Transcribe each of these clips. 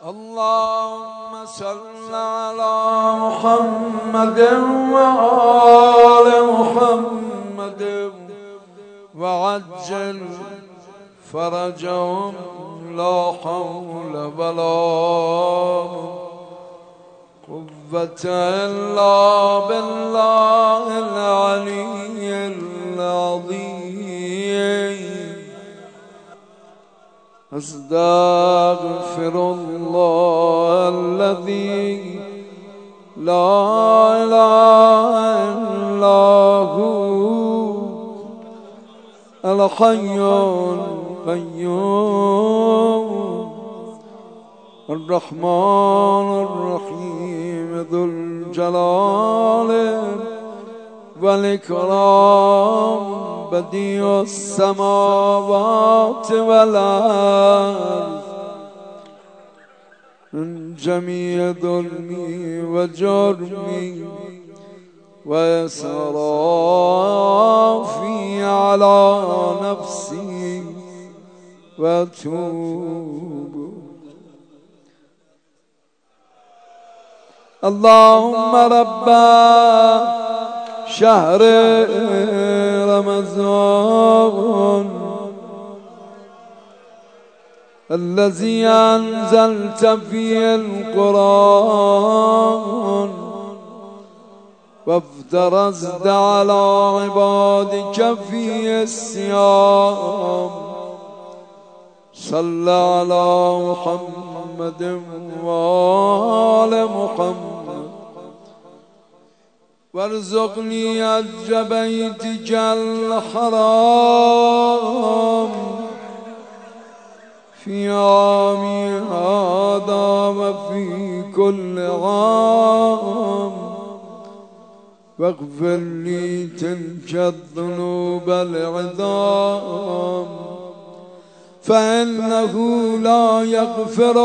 اللهم صل على محمد وآل محمد وعجل فرجهم لا حول ولا قوة إلا بالله العلي العظيم. أستغفر الله الذي لا إله إلا هو الحي القيوم الرحمن الرحيم ذو الجلال والإكرام بديع السماوات والأرض من جميع ظلمي وجرمي وإسرافي على نفسي وأتوب. اللهم رب شهر رمضان الذي أنزلت فيه القرآن وافترضت على عبادك فيه الصيام، صل على محمد وآل محمد وارزقني حج بيتك الحرام في عامي هذا وفي كل عام، واغفر لي تلك الذنوب العظام، فإنه لا يغفر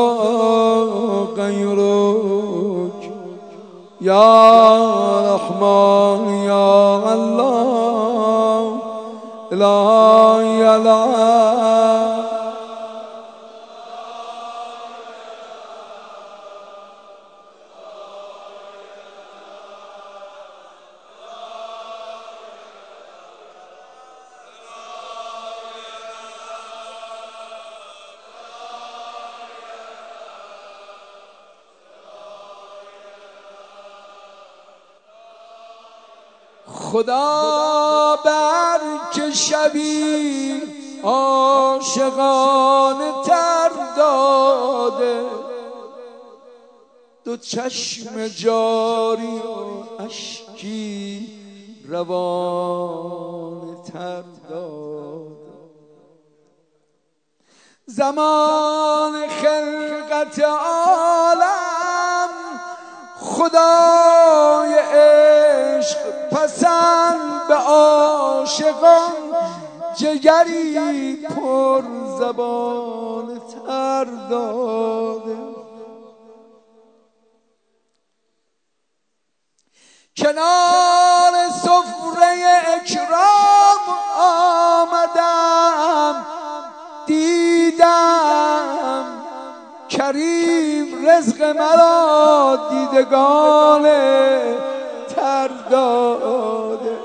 غيرك يا رحمن يا الله لا إله. خدا بر که شبی عاشقانه تر داده، دو چشم جاری و اشکی روانه تر داده. زمان خلقت عالم خدای عشق پسند به عاشقان جگری پر زبان تر داده. کنار سفره اکرام آمدم، دیدم کریم رزق مرا دیدگان تر داده.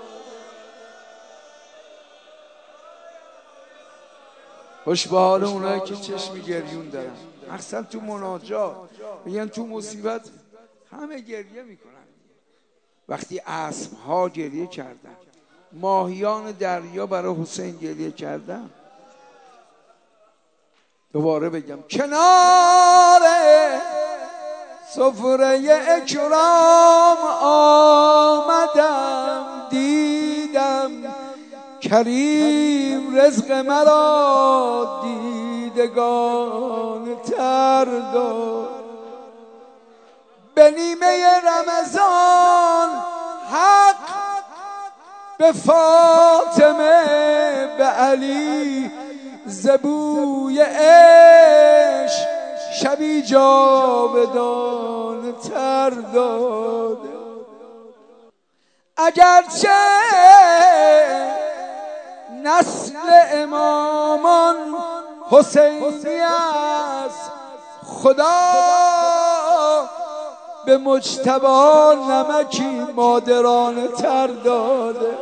خوش به حال اونایی که چشم گریون دارن، مخصوصا تو مناجات میگن تو مصیبت همه گریه میکنن. وقتی اسب‌ها گریه کردن، ماهیان دریا برای حسین گریه کردن. دوباره بگم کنار سفره اکرام آمدم، دیدم کریم رزق مرا دیدگان تر داد. به نیمه رمضان حق به فاطمه به علی زبوی عشق شبی جاودان تر داده. اگرچه نسل امامان حسینی است، خدا به مجتبی نمکی مادرانه تر داده.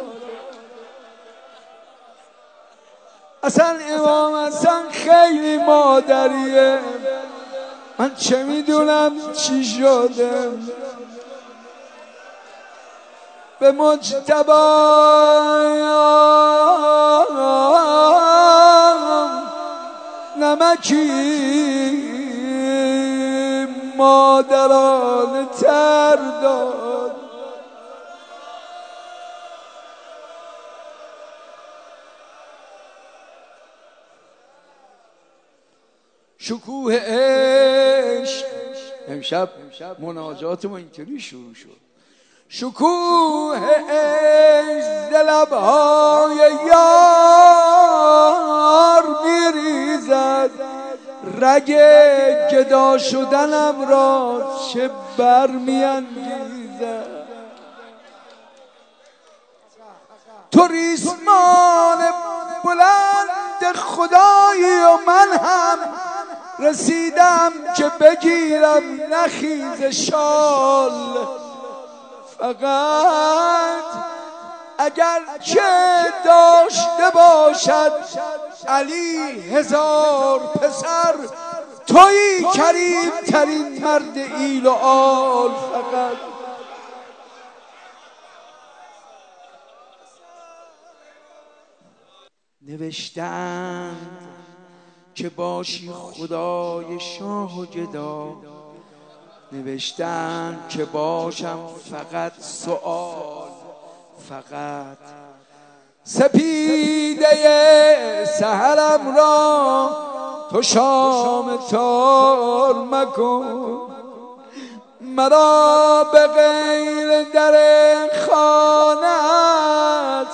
اصلا امام حسن خیلی مادریه، من چه میدونم چی شده. به مجتبی نمکی مادرانه تر داد. شکوه عشق امشب مناجاتمون اینطوری شروع شد. شکوه عشق ز لب‌های یار میریزد، رگ گدا شدنم را چه برمی‌انگیزد. تو ریسمان بلند خدایی و من هم رسیدم که بگیرم نخیز شال. فقط اگر چه داشته باشد علی 1000 پسر، تویی کریم ترین مرد ایل و آل. فقط نوشتند که باشی خدای شاه و گدا، نوشتند که باشم فقط سؤال. فقط سپیده سحرم را تو شام تار مکن، مرا به غیر در خانه‌ات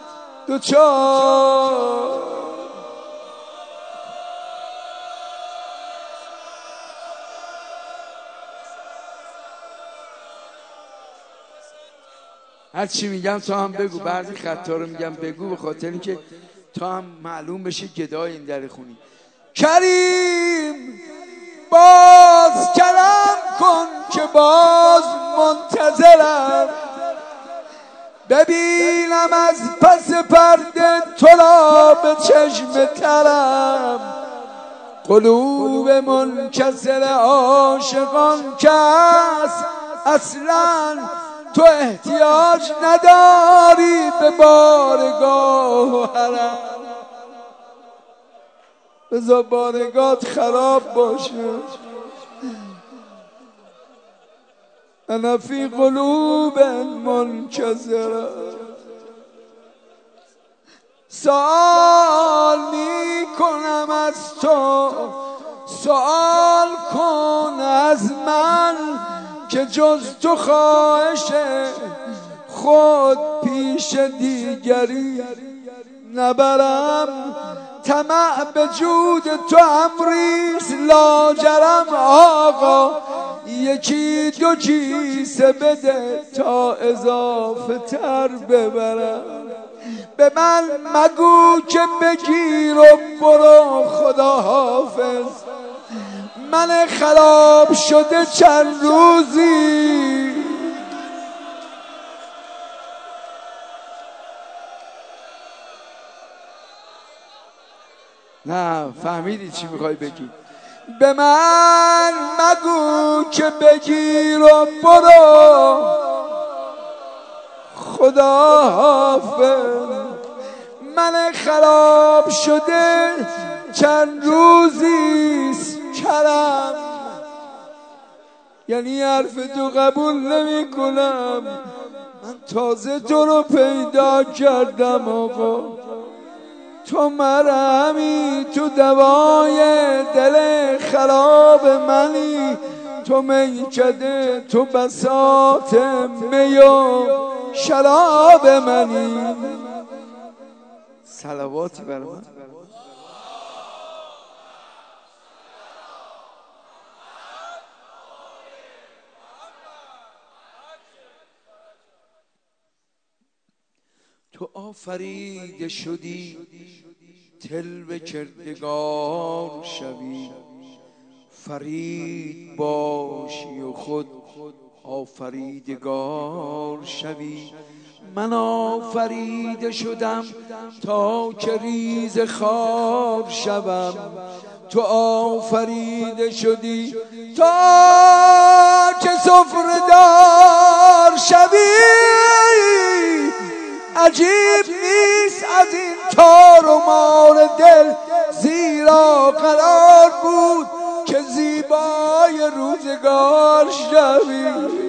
دوچار. هر چی میگم تو هم بگو، بعضی خطا رو میگم بگو به خاطر اینکه تو هم معلوم بشه گدای این در خونی. کریم باز کرم کن که باز منتظرم، ببینم از پس پرده تو را به چشم ترم. قلوب منکسر عاشقان که است اصلا تو احتیاج نداری به بارگاه و حرم. بذار بارگاهت خراب باشه. انا فی قلوب منکسره. سوال می کنم از تو، سوال کن از من، که جز تو خواهش خود پیش دیگری نبرم. طمع به جود تو امریست لاجرم آقا، یکی دو کیسه بده تا اضافه تر ببرم. به من مگو که بگیر و برو خدا حافظ، من خراب شده چند روزی. نه فهمیدی چی میخوای بگی؟ به من مگو که بگیر و برو خدا حافظ، من خراب شده چند روزیست کرم. یعنی حرف تو قبول نمی کنم، من تازه تو رو پیدا کردم آقا. تو مرهمی، تو دوای دل خراب منی، تو میکده، تو بساط می و شراب منی. صلواتی بر من. تو آفریده شدی تلو کردگار شوی، فرید باشی و خود آفریدگار شوی. من آفریده شدم تا که ریز خار شوم، تو آفریده شدی تا که سفره دار شوی. عجیب نیست از این تار و مار دل، زیرا قرار بود که زیبای روزگار شوی.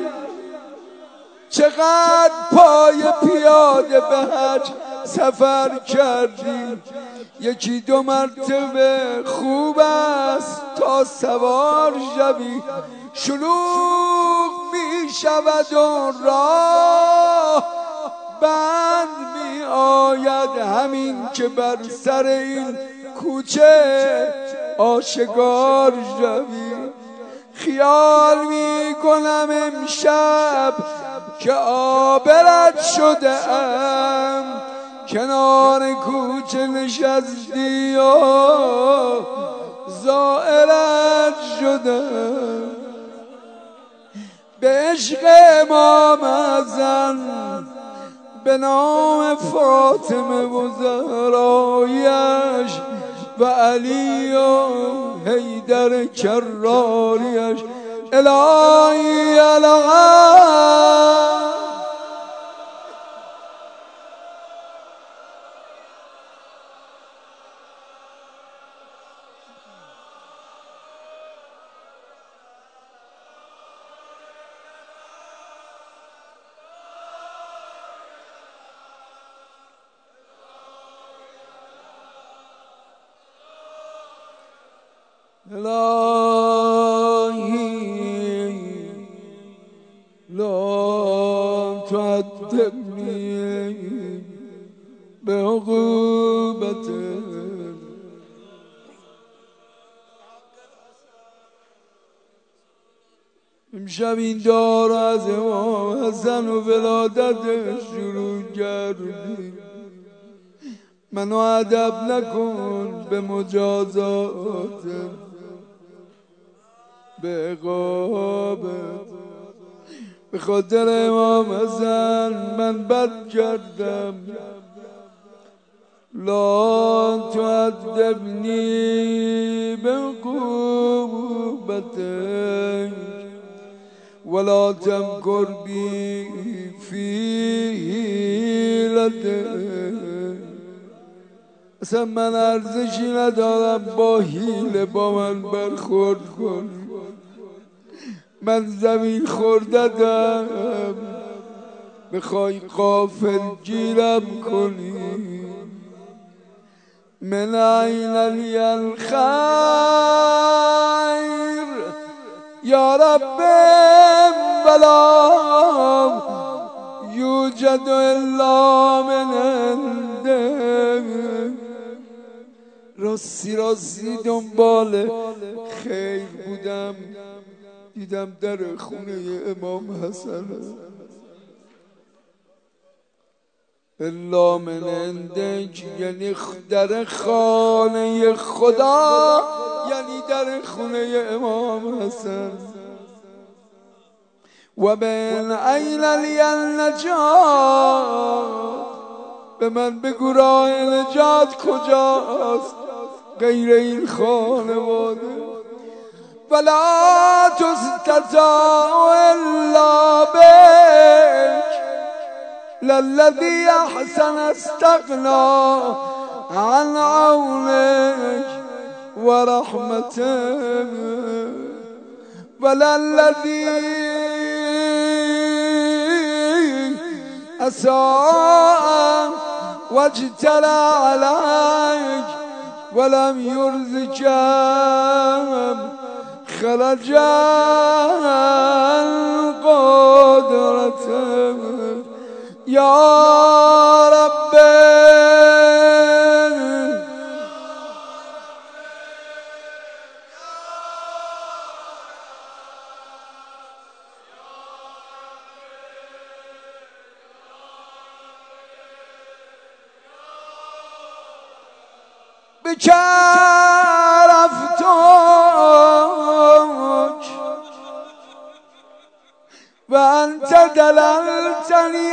چقدر پای پیاده به حج سفر کردی، یکی دو مرتبه خوب است تا سوار شوی. شلوغ می شود و راه بند می آید، همین که بر سر این کوچه آشکار شوی. خیال می کنم امشب که آبرت شده ام، کنار کوچه نشستی و زائرت شدم. به عشق امام حسن به نام فاطمه و زهرایش و علی و حیدر کراریش، الهی الهی الهی لا تعذبني بعقوبته. امشب این دار از امام حسن و ولادتش شروع کردیم، منو ادب نکن به مجازات، به عقابت. به خاطر امام حسن من بد کردم، لا تعذبنی بعقوبتک ولا تمکر بی فی حیلتک. اصلا من ارزشی ندارم با حیله با من برخورد کن. من زمین خوردتم، بخوای غافل گیرم کنی. من عین لی الخیر یا رب ولا یوجد الا من عندک. راستی دنبال خیر بودم، دیدم در خونه امام حسن. الا من عندک یعنی در خانه خدا، یعنی در خونه امام حسن. و من عین لی النجات، به من بگو راه نجات کجاست غیر این خانواده. ولا تستطاع الا بک للذی احسن استغنا عن عونک و رحمتک وللذی اساء واجترى عليك ولم يرزقهم خرج قدرتك يا رب. بك عرفتم دللتنی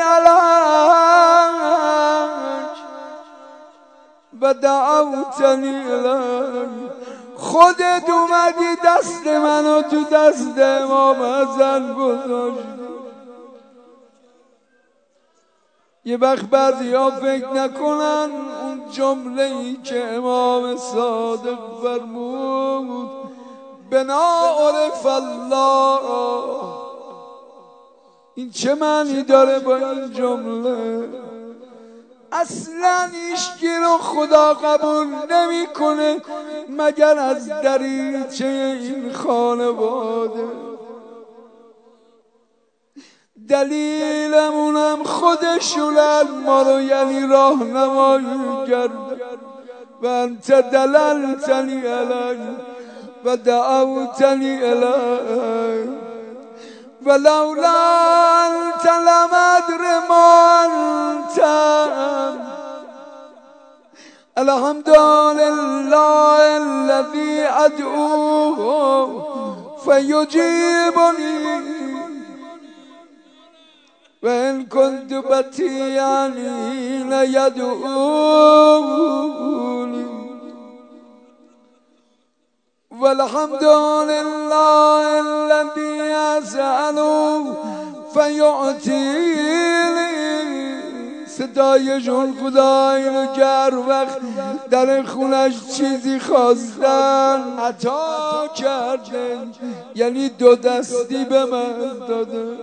علیک و دعوتنی الیک. خودت اومدی دست منو تو دست امام حسن گذاشتی. یه وقت بعضی‌ها فکر نکنن اون جمله‌ای که امام صادق فرمود بنا عرف الله، این چه معنی داره با این جمله؟ اصلا هیچکی رو خدا قبول نمیکنه مگر از دریچه این خانواده. دلیلمونم خودشونن، ما رو یعنی راهنمایی کرد. و انت دللتنی علی و دعوتنی الی ولولا انت لم ادر ما انت. الحمد لله الذي ادعوه فيجيبني وإن كنت بطيئا حين يدعوني. والحمد لله الذي أسأله فيعطيني. صدایشون خدا اینو که هر وقت در خونش چیزی خواستن عطا کرده، یعنی دو دستی به من داده.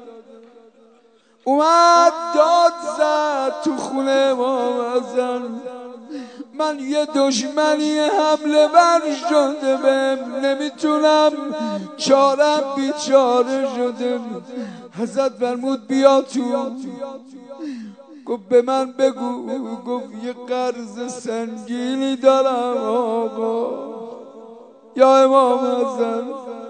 اومد داد زد تو خونه امام حسن، من یه دشمنی حمله بر شده بهم، نمیتونم، چارم بیچاره شده. حضرت فرمود بیا تو. گفت به من بگو. گفت یه قرض سنگینی دارم آقا. یا امام حسن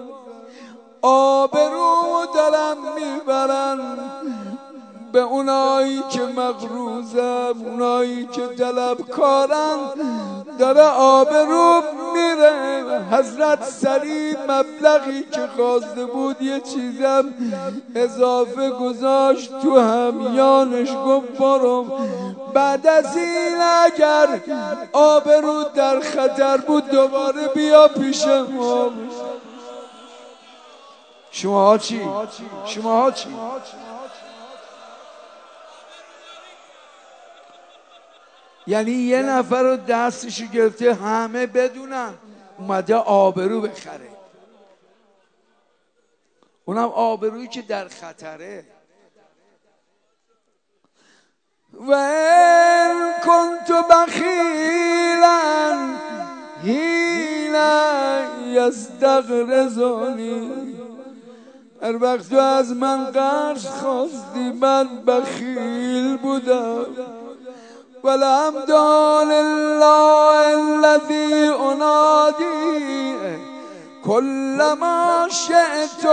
آبرومو دارم میبرن به اونایی که مغروزم، اونایی که طلبکارن، داره آبروم میره. حضرت سریع مبلغی که خواسته بود یه چیزم اضافه گذاشت تو همیانش. گفت برو، بعد از این اگر آبرو در خطر بود دوباره بیا پیش ما. شماها چی؟ شماها چی؟ یعنی یه نفر رو دستشو گرفته همه بدونن اومده آبرو بخره، اونم آبرویی که در خطره. و ان کنت بخیلا حین یستغرضنی. هر وقت تو از من قرض خواستی من بخیل بودم. والحمد لله الذي انادي كلما شئت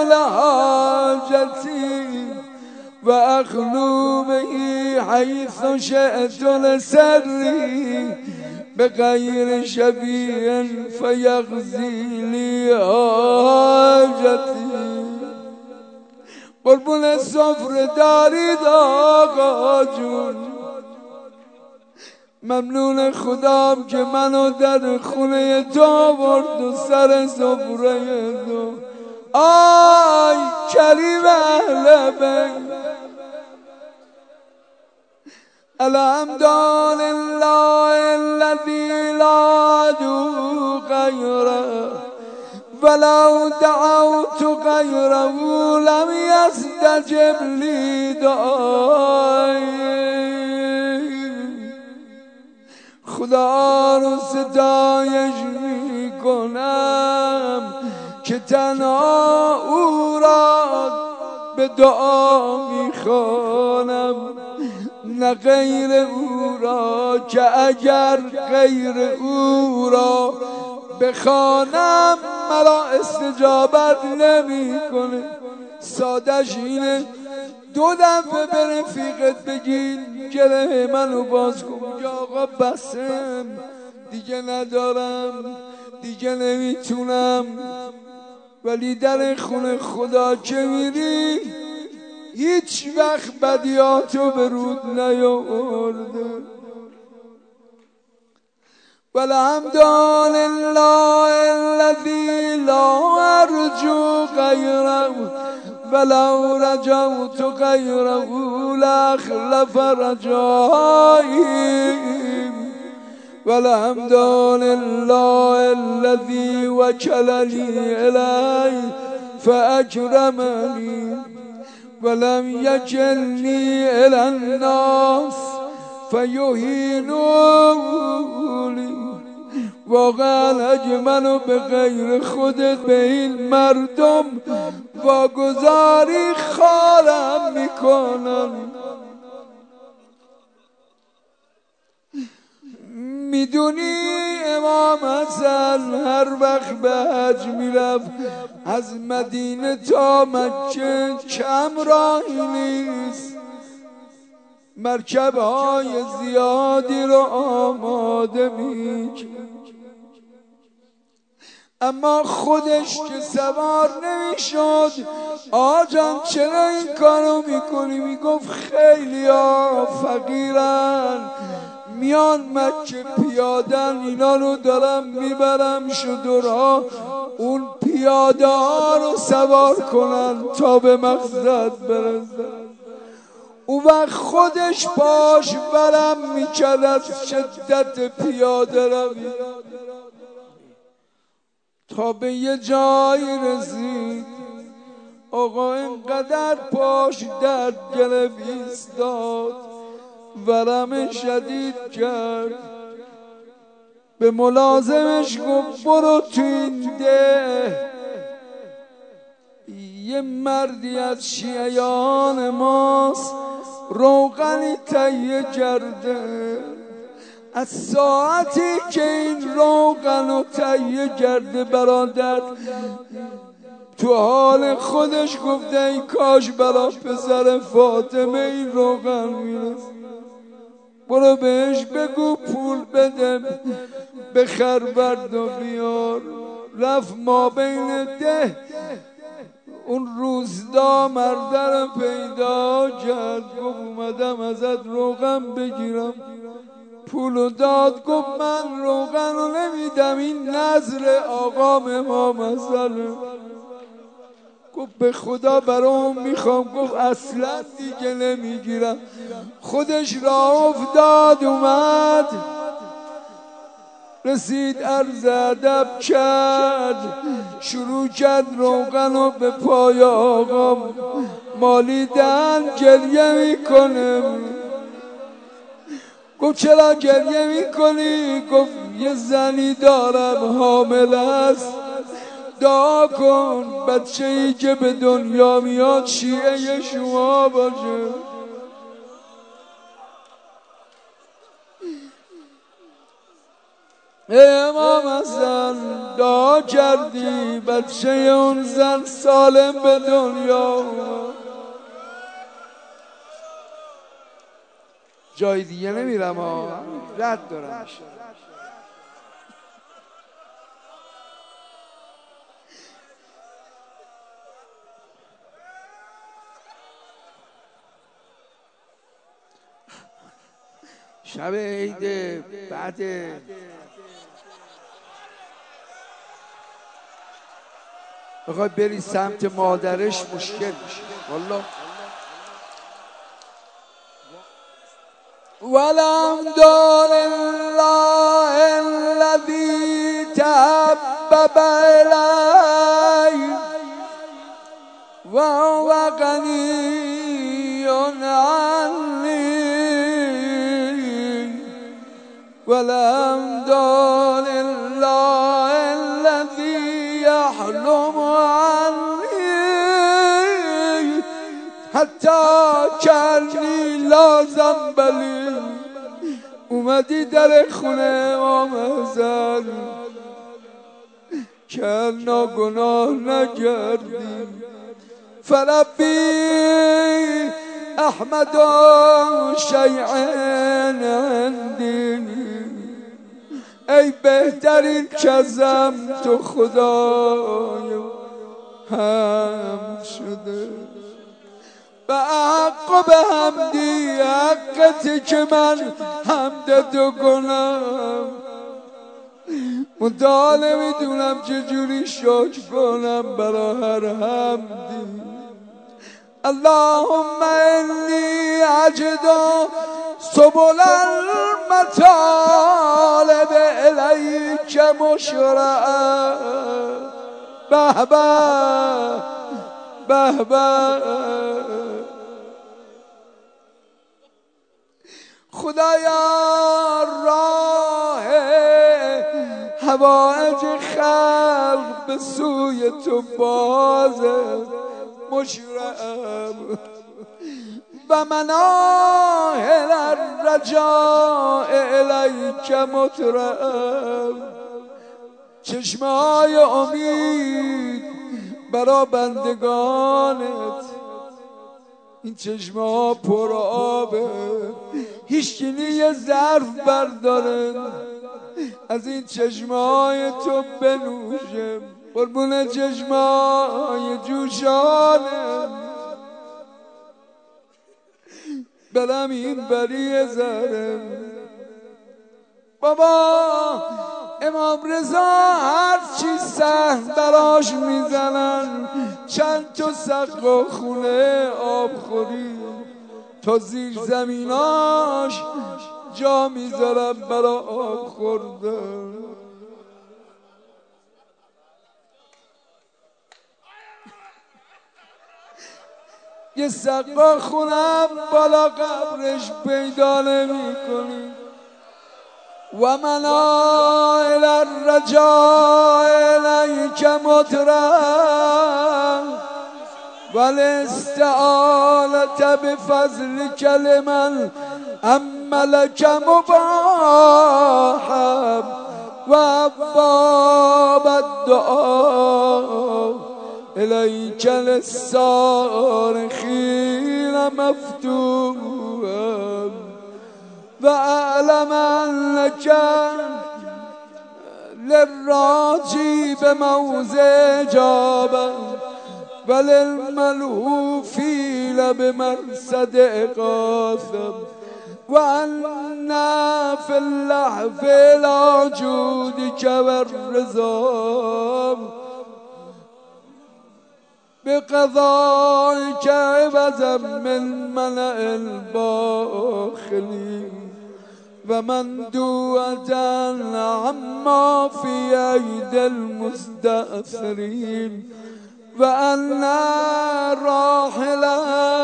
لحاجتي واخلو به حيث شئت لسري بغير شفيع فيغزي لي حاجتي. قربون سفره دارید آقا جون. ممنون خدام که منو در خونه تو آورد و سر سفره تو. آی کریم اهل بیت. الحمد لله الذي لا ادعو غيره ولو دعوت غيره لم يستجب لي دعائي. خدا رو ستایش میکنم که تنها او را به دعا میخوانم، نه غیر او را، که اگر غیر او را بخوانم مرا استجابت نمیکنه. سادش اینه دو دفعه به رفیقت بگین گره منو باز کن. یا آقا بسم دیگه ندارم، دیگه نمیتونم. ولی در خونه خدا که میری هیچ وقت بدیاتو به رود نیاورده. والحمد لله الذي لا أرجو غيره ولو رجوت غيره لأخلف رجائي. والحمد لله الذي وكلني إليه فأكرمني ولم يكلني إلى الناس فيهينوني. واقعا اجمل به غیر خودت به این مردم واگذاری خالم میکنن. میدونی امام حسن هر وقت به حج میرفت از مدینه تا مکه کم راهی نیست، مرکب‌های زیادی رو آماده میکرد، اما خودش که سوار نمیشد. آجان چرا این کارو میکنی؟ میگفت خیلی ها فقیرن میان مکه پیادن، اینا رو دارم میبرم شترها، اون پیاده ها رو سوار کنن تا به مقصد برسن. اون وقت خودش پاش ورم میکرد از شدت پیاده روی تا به یه جایی رسید. آقا اینقدر پاش درد گرفت ایستاد، ورم شدید کرد، به ملازمش گفت برو تو این ده یه مردی از شیعیان ماست روغنی تهیه کرده، از ساعتی که این روغن رو تهیه کرده برادر تو حال خودش گفته ای کاش برا پسر فاطمه این روغن میرسه، برو بهش بگو پول بده بخر برد و بیار. رفت ما بین ده اون روزدا مرده رو پیدا کرد، گفت اومدم ازت روغن بگیرم. پولو داد، گفت من روغن رو نمیدم، این نظر آقام امام حسنه. گفت به خدا برام میخوام. گفت اصلا دیگه نمیگیرم. خودش راه افتاد اومد رسید عرض ادب کرد، شروع کرد روغن رو به پای آقا مالیدن. گریه میکنه. گفت چرا گریه میکنی؟ گفت یه زنی دارم حامل است، دعا کن بچه ای که به دنیا میاد شیعه شما باشه. امام حسن دعا کردی بچه اون زن سالم به دنیا اومد. جای دیگه نمیرم ها، رد دارم. شب عید بعد بخوای بری سمت مادرش مشکل میشه والله. والحمد لله الذي تحبب إلي وهو غني عني. والحمد لله الذي يحلم عني حتى كأني لا ذنب لي. اومدی در خونه امام حسن که ناگناه نکردی. فربی احمد شیئا عندی، ای بهترین کزم تو خدای هم شده. به حق و به حمدی حقتی که من حمد تو کنم، منتها نمیدونم چجوری شکر کنم برا هر حمدی. اللهم انی اجد سبل المطالب الیک مشرعا. به به به به خدایا راه حوائج خلق به سوی تو بازه مشرعم، و مناهل الرجاء الیک مترعم. چشمهای امید برا بندگانت، این چشمه ها پر آبه، هیچکی یه ظرف برداره از این چشمه های تو بنوشم. قربون چشمه های جوشانه برم این بری زرم. بابا امام رضا هر چی سهل براش میزنن، چند تا سقا خونه آب خوری تا زیر زمیناش جا میذارن برا آب خوردن. یه سقا خونم بالا قبرش پیدا نمی کنی. و منائل الرجاء الیک مترعا، والاستعانة بفضلک لمن عملک مباحا، و ابواب الدعاء الیک للصارخین مفتوحا، و اعلم انک للراجی بموضع اجابه، و للملهوفین بمرصد اغاثه، و انا فی اللحظ لا جودک و الرضا بقضائک عوضا من منع الباخلین، و مندوعة عما في أيدي المستأثرين، و أنا راحلة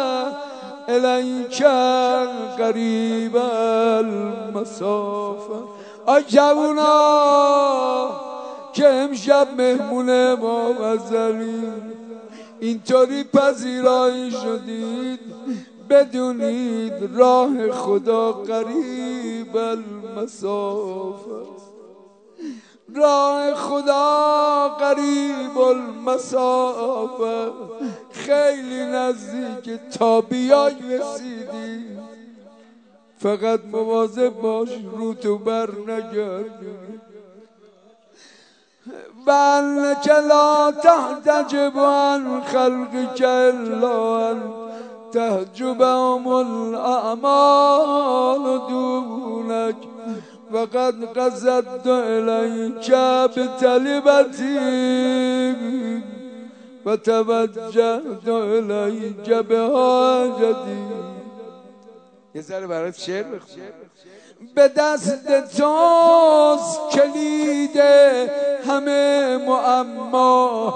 إليك قريب المسافة. آی جوونا که امشب مهمون ما غزلیم، اینطوری پذیرایی شدید، بدونید راه خدا قریب المسافه، راه خدا قریب المسافه، خیلی نزدیک، تا بیای رسیدی. فقط مواظب باش رو تو بر نگردی. و انک لا تحتجب عن خلقک الا ان تحجبهم الاعمال دونک، و قد قصدت الیک بطلبتی و توجهت الیک بحاجتی. یه ذره برات شعر بخونم. به دست توست کلید همه معما،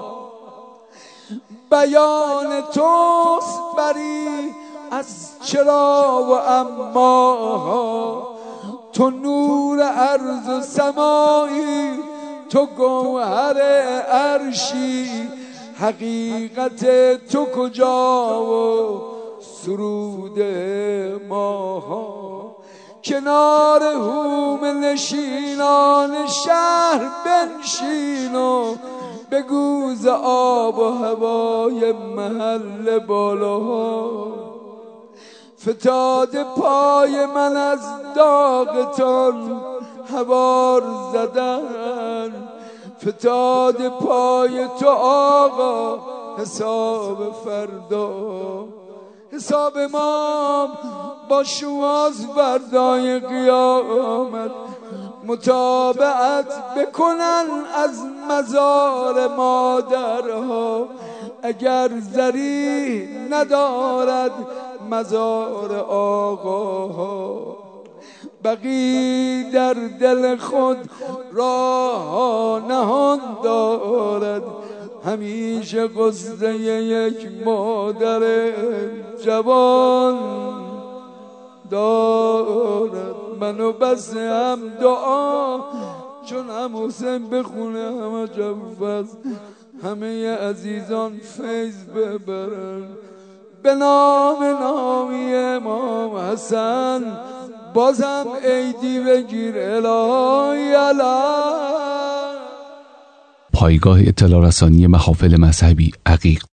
بیان توست بری از چرا و اما. تو نور عرض و سمایی، تو گوهر عرشی، حقیقت تو کجا و سرود ماها. کنار هوم نشینان شهر بنشین و بگو ز آب و هوای محل بالاها. فتاده پای من از داغتان هوار زدن، فتاده پای تو آقا حساب فردا. حساب ما با شماز فردای قیامت. متابعت بکنن از مزار مادرها، اگر زری ندارد مزار آقاها. بقی در دل خود راه نهان دارد، همیشه قصه یک مادر جوان دارد. منو بس هم دعا چون هم حسین بخونه همه جوفز، همه عزیزان فیض ببرن به نامی امام حسن. بازم عیدی بگیر الهی الهی. پایگاه اطلاع رسانی محافل مذهبی عقیق